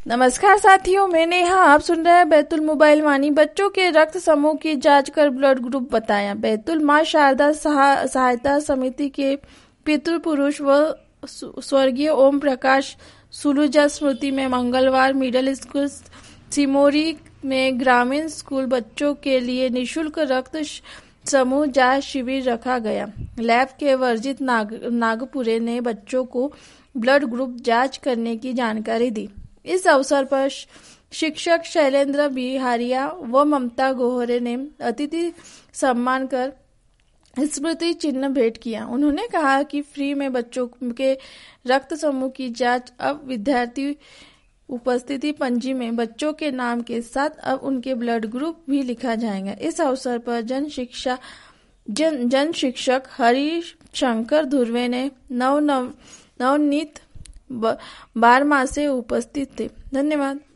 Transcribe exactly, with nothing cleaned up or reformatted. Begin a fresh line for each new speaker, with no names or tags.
नमस्कार साथियों, मैं नेहा। आप सुन रहे हैं बैतुल मोबाइल वाणी। बच्चों के रक्त समूह की जांच कर ब्लड ग्रुप बताया। बैतुल मां शारदा सहा, सहायता समिति के पितृपुरुष व स्वर्गीय ओम प्रकाश सुलूजा स्मृति में मंगलवार मिडिल स्कूल सिमोरी में ग्रामीण स्कूल बच्चों के लिए निःशुल्क रक्त समूह जांच शिविर रखा गया। लैब के वर्जित नाग, नागपुरे ने बच्चों को ब्लड ग्रुप जांच करने की जानकारी दी। इस अवसर पर शिक्षक शैलेंद्र बिहारिया व ममता गोहरे ने अतिथि सम्मान कर स्मृति चिन्ह भेंट किया। उन्होंने कहा कि फ्री में बच्चों के रक्त समूह की जांच अब विद्यार्थी उपस्थिति पंजी में बच्चों के नाम के साथ अब उनके ब्लड ग्रुप भी लिखा जाएगा। इस अवसर पर जन शिक्षा जन जन शिक्षक हरि शंकर धुर्वे ने नव नव नवनीत बारहमासे उपस्थित थे। धन्यवाद।